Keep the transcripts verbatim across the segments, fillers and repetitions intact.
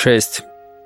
Шесть.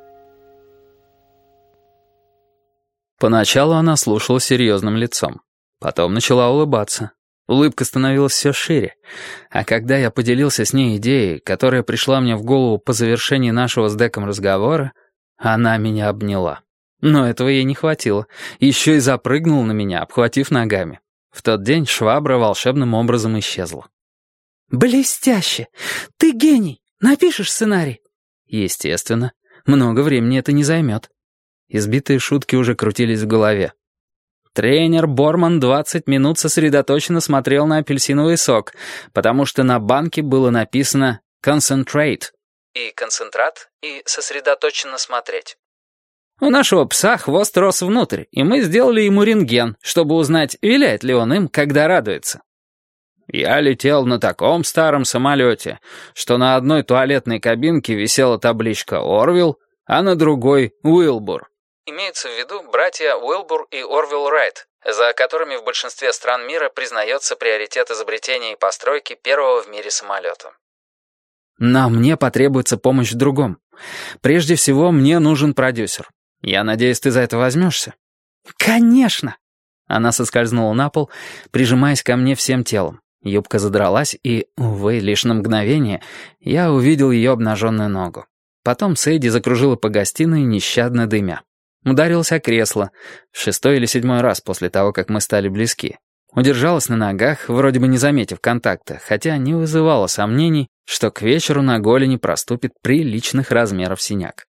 Поначалу она слушала серьезным лицом. Потом начала улыбаться. Улыбка становилась все шире. А когда я поделился с ней идеей, которая пришла мне в голову по завершении нашего с Деком разговора, она меня обняла. Но этого ей не хватило. Еще и запрыгнула на меня, обхватив ногами. В тот день швабра волшебным образом исчезла. «Блестяще! Ты гений! Напишешь сценарий?» Естественно. Много времени это не займет. Избитые шутки уже крутились в голове. Тренер Борман двадцать минут сосредоточенно смотрел на апельсиновый сок, потому что на банке было написано «Concentrate». И «концентрат», и «сосредоточенно смотреть». У нашего пса хвост рос внутрь, и мы сделали ему рентген, чтобы узнать, виляет ли он им, когда радуется. Я летел на таком старом самолете, что на одной туалетной кабинке висела табличка «Орвилл», а на другой «Уилбур». Имеются в виду братья Уилбур и Орвилл Райт, за которыми в большинстве стран мира признается приоритет изобретения и постройки первого в мире самолета. Но мне потребуется помощь в другом. Прежде всего, мне нужен продюсер. Я надеюсь, ты за это возьмешься? «Конечно!» Она соскользнула на пол, прижимаясь ко мне всем телом. Юбка задралась, и, увы, лишь на мгновение я увидел ее обнаженную ногу. Потом Сэйди закружила по гостиной, нещадно дымя. Ударилась о кресло, в шестой или седьмой раз после того, как мы стали близки. Удержалась на ногах, вроде бы не заметив контакта, хотя не вызывало сомнений, что к вечеру на голени проступит приличных размеров синяк.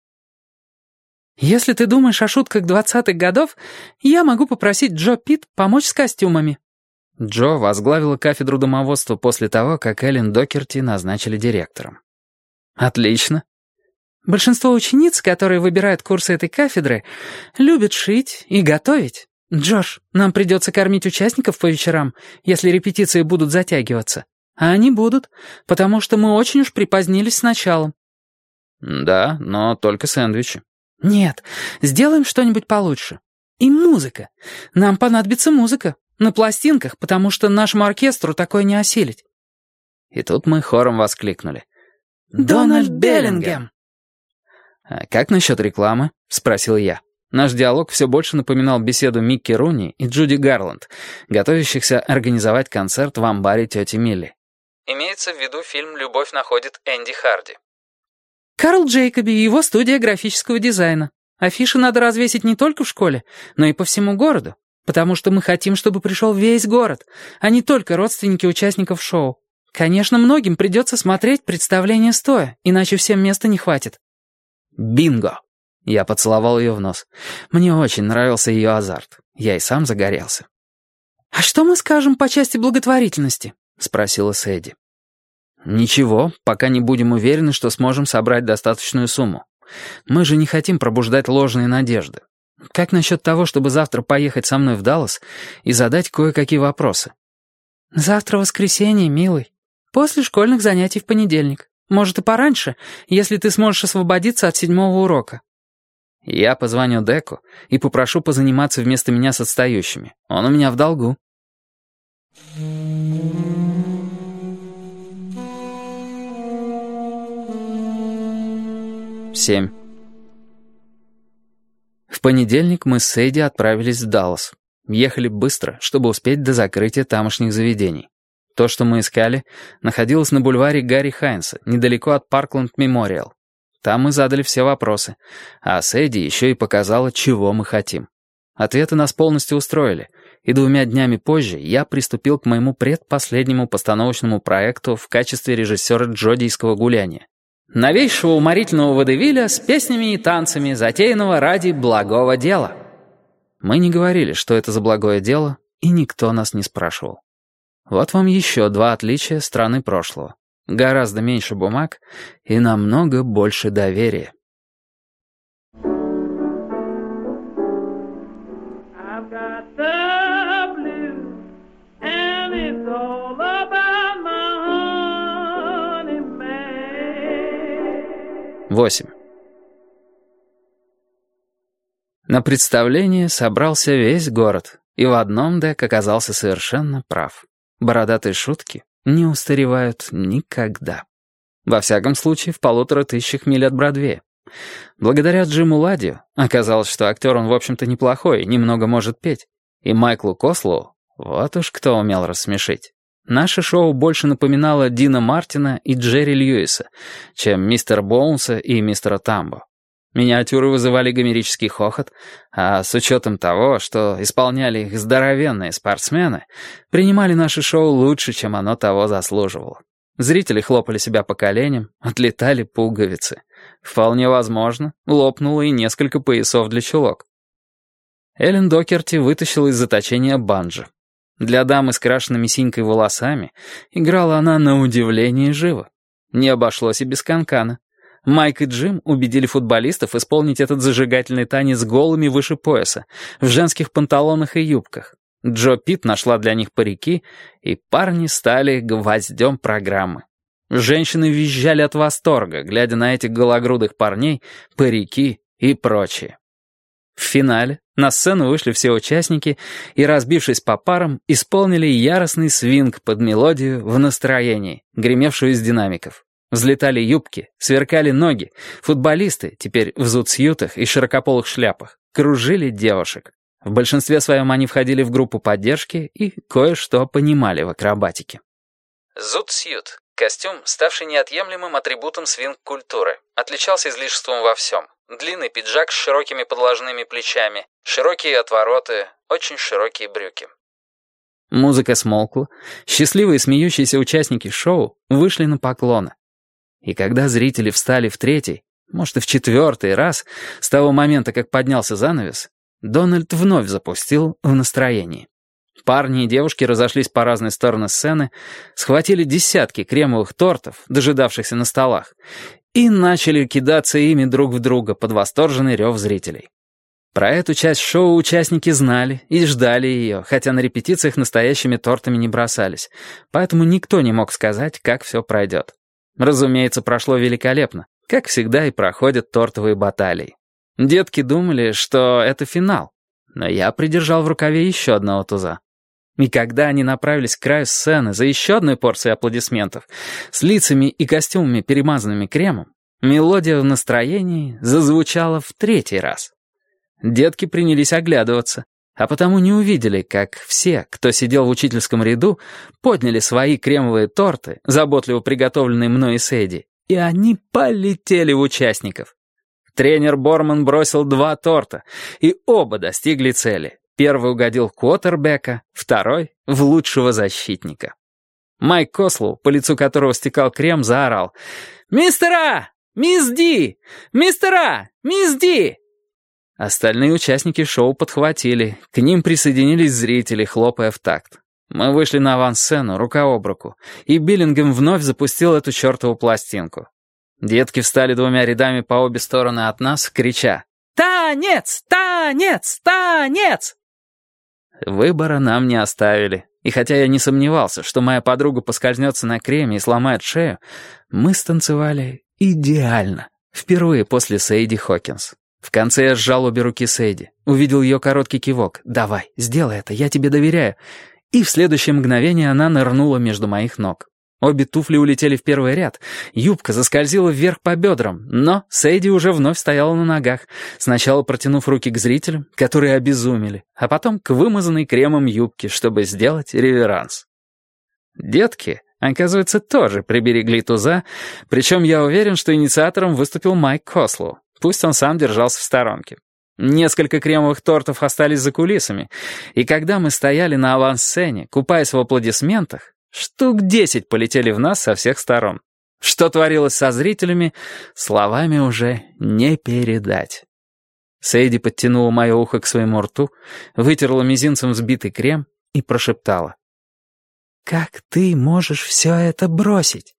«Если ты думаешь о шутках двадцатых годов, я могу попросить Джо Питт помочь с костюмами». Джо возглавила кафедру домоводства после того, как Эллен Докерти назначили директором. «Отлично». «Большинство учениц, которые выбирают курсы этой кафедры, любят шить и готовить. Джош, нам придется кормить участников по вечерам, если репетиции будут затягиваться. А они будут, потому что мы очень уж припозднились с началом». «Да, но только сэндвичи». «Нет, сделаем что-нибудь получше. И музыка. Нам понадобится музыка. На пластинках, потому что нашему оркестру такое не осилить». И тут мы хором воскликнули. «Дональд Беллингем!» «А как насчет рекламы?» — спросил я. Наш диалог все больше напоминал беседу Микки Руни и Джуди Гарланд, готовящихся организовать концерт в амбаре тети Милли. Имеется в виду фильм «Любовь находит Энди Харди». «Карл Джейкоби и его студия графического дизайна. Афиши надо развесить не только в школе, но и по всему городу, потому что мы хотим, чтобы пришел весь город, а не только родственники участников шоу. Конечно, многим придется смотреть представление стоя, иначе всем места не хватит». «Бинго!» Я поцеловал ее в нос. Мне очень нравился ее азарт. Я и сам загорелся. «А что мы скажем по части благотворительности?» — спросила Сэдди. «Ничего, пока не будем уверены, что сможем собрать достаточную сумму. Мы же не хотим пробуждать ложные надежды. Как насчет того, чтобы завтра поехать со мной в Даллас и задать кое-какие вопросы?» «Завтра воскресенье, милый. После школьных занятий в понедельник. Может, и пораньше, если ты сможешь освободиться от седьмого урока». «Я позвоню Деку и попрошу позаниматься вместо меня с отстающими. Он у меня в долгу». Семь. В понедельник мы с Сэйди отправились в Даллас. Ехали быстро, чтобы успеть до закрытия тамошних заведений. То, что мы искали, находилось на бульваре Гарри Хайнса, недалеко от Паркленд Мемориал. Там мы задали все вопросы, а Сэйди еще и показала, чего мы хотим. Ответы нас полностью устроили, и двумя днями позже я приступил к моему предпоследнему постановочному проекту в качестве режиссера джодийского гуляния. Новейшего уморительного водевиля с песнями и танцами, затеянного ради благого дела. Мы не говорили, что это за благое дело, и никто нас не спрашивал. Вот вам еще два отличия страны прошлого. Гораздо меньше бумаг и намного больше доверия. Восемь. На представление собрался весь город, и в одном Дек оказался совершенно прав. Бородатые шутки не устаревают никогда. Во всяком случае, в полутора тысячах миль от Бродвея. Благодаря Джиму Ладью оказалось, что актер он, в общем-то, неплохой, немного может петь. И Майклу Кослоу, вот уж кто умел рассмешить. Наше шоу больше напоминало Дина Мартина и Джерри Льюиса, чем мистера Боунса и мистера Тамбо. Миниатюры вызывали гомерический хохот, а с учетом того, что исполняли их здоровенные спортсмены, принимали наше шоу лучше, чем оно того заслуживало. Зрители хлопали себя по коленям, отлетали пуговицы. Вполне возможно, лопнуло и несколько поясов для чулок. Эллен Докерти вытащила из заточения банджо. Для дамы с крашенными синькой волосами играла она на удивление живо. Не обошлось и без канкана. Майк и Джим убедили футболистов исполнить этот зажигательный танец голыми выше пояса, в женских панталонах и юбках. Джо Питт нашла для них парики, и парни стали гвоздем программы. Женщины визжали от восторга, глядя на этих гологрудых парней, парики и прочее. В финале на сцену вышли все участники и, разбившись по парам, исполнили яростный свинг под мелодию «В настроении», гремевшую из динамиков. Взлетали юбки, сверкали ноги, футболисты, теперь в зудсьютах и широкополых шляпах, кружили девушек. В большинстве своем они входили в группу поддержки и кое-что понимали в акробатике. Зудсьют — костюм, ставший неотъемлемым атрибутом свинг-культуры, отличался излишеством во всем. Длинный пиджак с широкими подложными плечами, широкие отвороты, очень широкие брюки. Музыка смолкла, счастливые смеющиеся участники шоу вышли на поклоны. И когда зрители встали в третий, может и в четвертый раз, с того момента, как поднялся занавес, Дональд вновь запустил «В настроении». Парни и девушки разошлись по разные стороны сцены, схватили десятки кремовых тортов, дожидавшихся на столах, и начали кидаться ими друг в друга под восторженный рев зрителей. Про эту часть шоу участники знали и ждали ее, хотя на репетициях настоящими тортами не бросались, поэтому никто не мог сказать, как все пройдет. Разумеется, прошло великолепно, как всегда и проходят тортовые баталии. Детки думали, что это финал, но я придержал в рукаве еще одного туза. И когда они направились к краю сцены за еще одной порцией аплодисментов, с лицами и костюмами, перемазанными кремом, мелодия «В настроении» зазвучала в третий раз. Детки принялись оглядываться, а потому не увидели, как все, кто сидел в учительском ряду, подняли свои кремовые торты, заботливо приготовленные мной и Сэйди, и они полетели в участников. Тренер Борман бросил два торта, и оба достигли цели. Первый угодил в квотербека, второй — в лучшего защитника. Майк Кослоу, по лицу которого стекал крем, заорал: «Мистер А! Мисс Ди! Мистер А! Мисс Ди!» Остальные участники шоу подхватили, к ним присоединились зрители, хлопая в такт. Мы вышли на авансцену, рука об руку, и Биллингем вновь запустил эту чертову пластинку. Детки встали двумя рядами по обе стороны от нас, крича: «Танец! Танец! Танец!» Выбора нам не оставили, и хотя я не сомневался, что моя подруга поскользнется на креме и сломает шею, мы станцевали идеально, впервые после Сэйди Хокинс. В конце я сжал обе руки Сэйди, увидел ее короткий кивок: «Давай, сделай это, я тебе доверяю», и в следующее мгновение она нырнула между моих ног. Обе туфли улетели в первый ряд, юбка заскользила вверх по бедрам, но Сэйди уже вновь стояла на ногах, сначала протянув руки к зрителям, которые обезумели, а потом к вымазанной кремом юбке, чтобы сделать реверанс. Детки, оказывается, тоже приберегли туза, причем я уверен, что инициатором выступил Майк Кослоу, пусть он сам держался в сторонке. Несколько кремовых тортов остались за кулисами, и когда мы стояли на авансцене, купаясь в аплодисментах, штук десять полетели в нас со всех сторон. Что творилось со зрителями, словами уже не передать. Сэйди подтянула мое ухо к своему рту, вытерла мизинцем взбитый крем и прошептала: «Как ты можешь все это бросить?»